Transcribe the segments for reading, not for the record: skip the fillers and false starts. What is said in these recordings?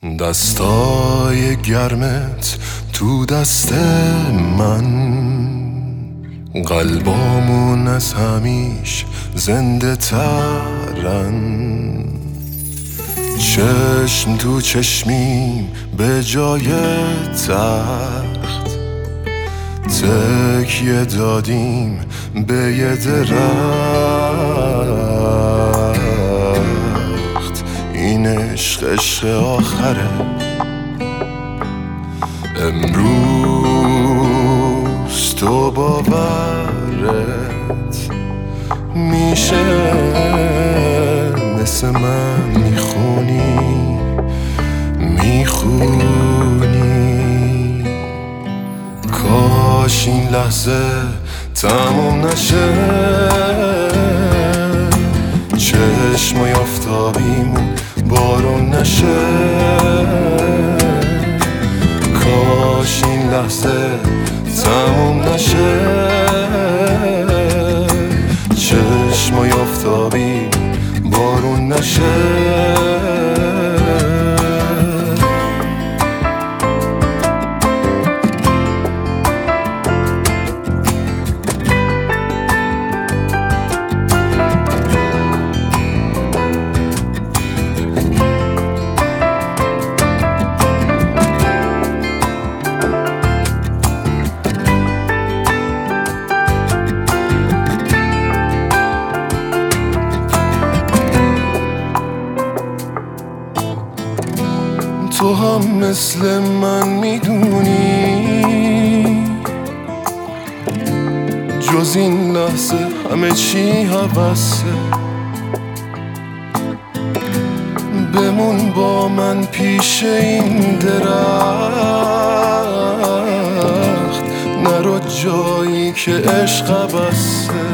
دستای گرمت تو دست من، قلبامون از همیش زنده ترن. چشم تو چشمیم به جای تخت، تکیه دادیم به یه درخت. این عشق آخره، امروز تو باورت میشه مثل من میخونی. کاش این لحظه تموم نشه، چشمای آفتابیمون بارون نشه. کاش این لحظه تموم نشه، چشمای آفتابیمون بارون نشه. تو هم مثل من میدونی جز این لحظه همه چی هوسه. بمون با من پیش این درخت، نرو جایی که عشق بسته.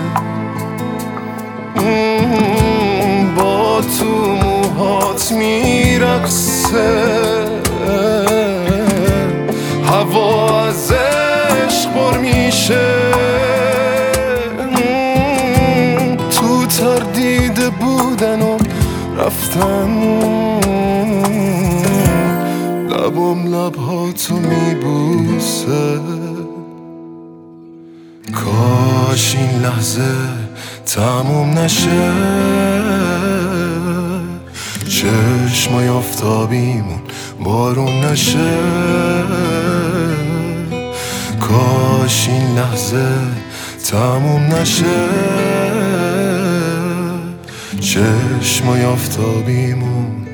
با تو موهات میرقصه، هوا از عشق پر میشه. تو تردید بودن و رفتن، لبم لبهاتو میبوسه. کاش این لحظه تموم نشه، چشمای آفتابیمون بارون نشه. کاش این لحظه تموم نشه، چشمای آفتابیمون